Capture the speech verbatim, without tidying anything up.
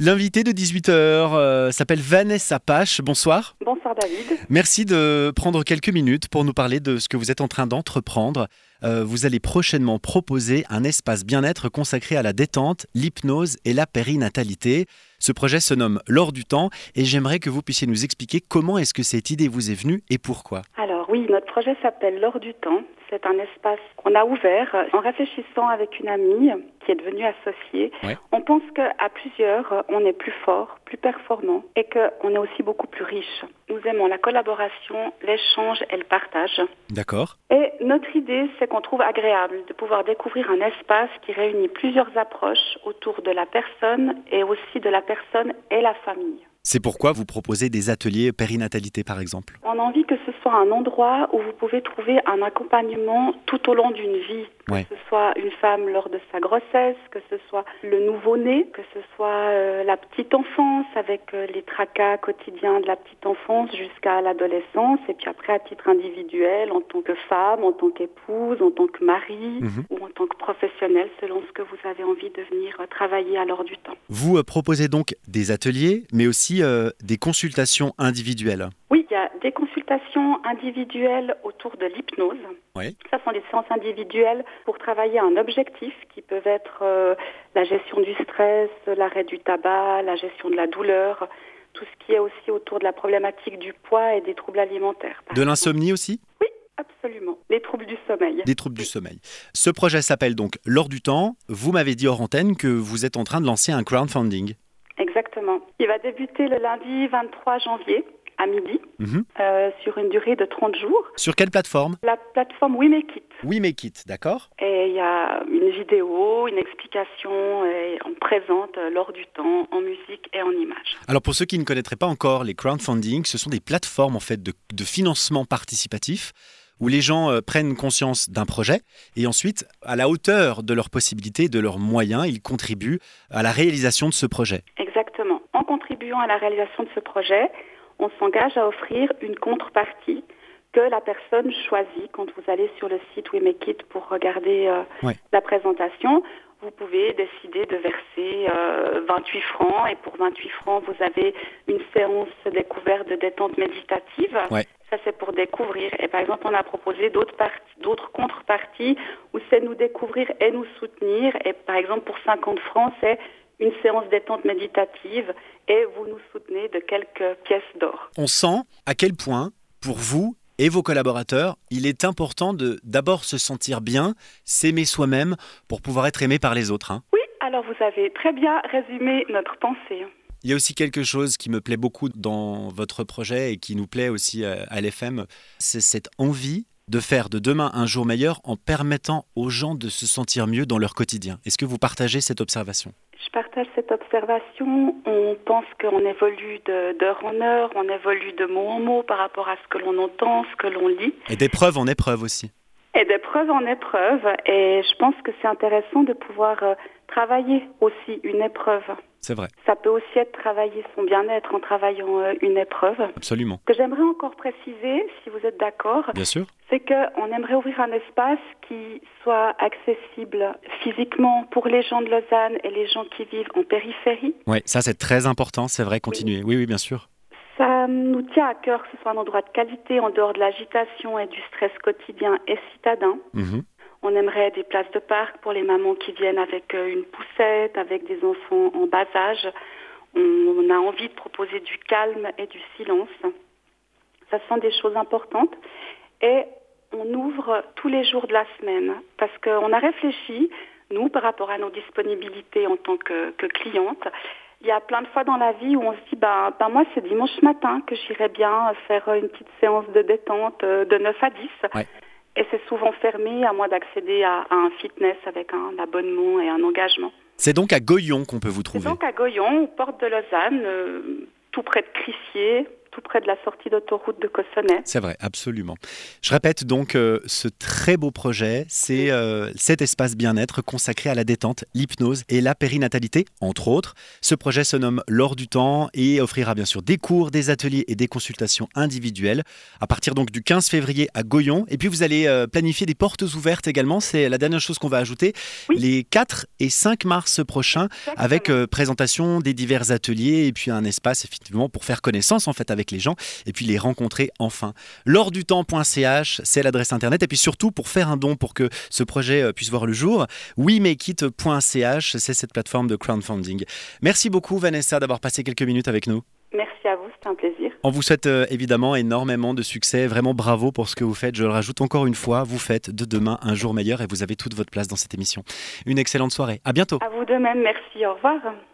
L'invité de dix-huit heures euh, s'appelle Vanessa Pache. Bonsoir. Bonsoir David. Merci de prendre quelques minutes pour nous parler de ce que vous êtes en train d'entreprendre. Euh, vous allez prochainement proposer un espace bien-être consacré à la détente, l'hypnose et la périnatalité. Ce projet se nomme L'Or du Temps et j'aimerais que vous puissiez nous expliquer comment est-ce que cette idée vous est venue et pourquoi. Alors oui, notre projet s'appelle L'Or du Temps. C'est un espace qu'on a ouvert en réfléchissant avec une amie qui est devenue associée. Ouais. On pense qu'à plusieurs, on est plus fort, plus performant et qu'on est aussi beaucoup plus riche. Nous aimons la collaboration, l'échange et le partage. D'accord. Et notre idée, c'est qu'on trouve agréable de pouvoir découvrir un espace qui réunit plusieurs approches autour de la personne et aussi de la personne et la famille. C'est pourquoi vous proposez des ateliers périnatalité, par exemple. On a envie que ce soit un endroit où vous pouvez trouver un accompagnement tout au long d'une vie. Que ouais. ce soit une femme lors de sa grossesse, que ce soit le nouveau-né, que ce soit euh, la petite enfance avec euh, les tracas quotidiens de la petite enfance jusqu'à l'adolescence. Et puis après, à titre individuel, en tant que femme, en tant qu'épouse, en tant que mari mmh. ou en tant que professionnel, selon ce que vous avez envie de venir euh, travailler à l'Or du Temps. Vous euh, proposez donc des ateliers, mais aussi Euh, des consultations individuelles. Oui, il y a des consultations individuelles autour de l'hypnose. Oui. Ça sont des séances individuelles pour travailler un objectif qui peut être euh, la gestion du stress, l'arrêt du tabac, la gestion de la douleur, tout ce qui est aussi autour de la problématique du poids et des troubles alimentaires. De l'insomnie aussi ? Oui, absolument. Les troubles du sommeil. Des troubles du sommeil. Ce projet s'appelle donc L'Or du Temps. Vous m'avez dit hors antenne que vous êtes en train de lancer un crowdfunding. Exactement. Il va débuter le lundi vingt-trois janvier à midi mmh. euh, sur une durée de trente jours. Sur quelle plateforme ? La plateforme We Make It. We Make It, d'accord. Et il y a une vidéo, une explication, et on présente L'Or du Temps en musique et en images. Alors pour ceux qui ne connaîtraient pas encore les crowdfunding, ce sont des plateformes en fait de, de financement participatif où les gens euh, prennent conscience d'un projet et ensuite, à la hauteur de leurs possibilités, de leurs moyens, ils contribuent à la réalisation de ce projet. Exactement. En contribuant à la réalisation de ce projet, on s'engage à offrir une contrepartie que la personne choisit quand vous allez sur le site We Make It pour regarder euh, ouais. la présentation. Vous pouvez décider de verser euh, vingt-huit francs et pour vingt-huit francs, vous avez une séance découverte de détente méditative. Ouais. Ça, c'est pour découvrir. Et par exemple, on a proposé d'autres, parties, d'autres contreparties où c'est nous découvrir et nous soutenir. Et par exemple, pour cinquante francs, c'est une séance détente méditative et vous nous soutenez de quelques pièces d'or. On sent à quel point, pour vous et vos collaborateurs, il est important de d'abord se sentir bien, s'aimer soi-même pour pouvoir être aimé par les autres. Hein. Oui, alors vous avez très bien résumé notre pensée. Il y a aussi quelque chose qui me plaît beaucoup dans votre projet et qui nous plaît aussi à l'F M, c'est cette envie de faire de demain un jour meilleur en permettant aux gens de se sentir mieux dans leur quotidien. Est-ce que vous partagez cette observation ? Je partage cette observation. On pense qu'on évolue de, d'heure en heure, on évolue de mot en mot par rapport à ce que l'on entend, ce que l'on lit. Et d'épreuve en épreuve aussi. Et d'épreuve en épreuve. Et je pense que c'est intéressant de pouvoir travailler aussi une épreuve. C'est vrai. Ça peut aussi être travailler son bien-être en travaillant euh, une épreuve. Absolument. Ce que j'aimerais encore préciser, si vous êtes d'accord, bien sûr, c'est qu'on aimerait ouvrir un espace qui soit accessible physiquement pour les gens de Lausanne et les gens qui vivent en périphérie. Oui, ça c'est très important, c'est vrai, continuez. Oui, oui, oui bien sûr. Ça nous tient à cœur que ce soit un endroit de qualité en dehors de l'agitation et du stress quotidien et citadin. Mmh. On aimerait des places de parc pour les mamans qui viennent avec une poussette, avec des enfants en bas âge. On a envie de proposer du calme et du silence. Ça sont des choses importantes. Et on ouvre tous les jours de la semaine parce qu'on a réfléchi, nous, par rapport à nos disponibilités en tant que, que cliente. Il y a plein de fois dans la vie où on se dit, ben, ben moi, c'est dimanche matin que j'irais bien faire une petite séance de détente de neuf à dix. Ouais. Et c'est souvent fermé, à moins d'accéder à, à un fitness avec un abonnement et un engagement. C'est donc à Goyon qu'on peut vous trouver. C'est donc à Goyon, aux portes de Lausanne, euh, tout près de Crissier, tout près de la sortie d'autoroute de Cossonay. C'est vrai, absolument. Je répète donc euh, ce très beau projet, c'est euh, cet espace bien-être consacré à la détente, l'hypnose et la périnatalité, entre autres. Ce projet se nomme L'Or du Temps et offrira bien sûr des cours, des ateliers et des consultations individuelles à partir donc du quinze février à Goyon. Et puis vous allez euh, planifier des portes ouvertes également, c'est la dernière chose qu'on va ajouter, Oui. les quatre et cinq mars prochains, Exactement. avec euh, présentation des divers ateliers et puis un espace effectivement pour faire connaissance en fait avec les gens et puis les rencontrer enfin. l'or du temps point c h, c'est l'adresse internet, et puis surtout pour faire un don pour que ce projet euh, puisse voir le jour, we make it point c h, c'est cette plateforme de crowdfunding. Merci beaucoup Vanessa d'avoir passé quelques minutes avec nous. Merci à vous, c'était un plaisir. On vous souhaite euh, évidemment énormément de succès, vraiment bravo pour ce que vous faites, je le rajoute encore une fois, vous faites de demain un jour meilleur et vous avez toute votre place dans cette émission. Une excellente soirée, à bientôt. À vous de même, merci, au revoir.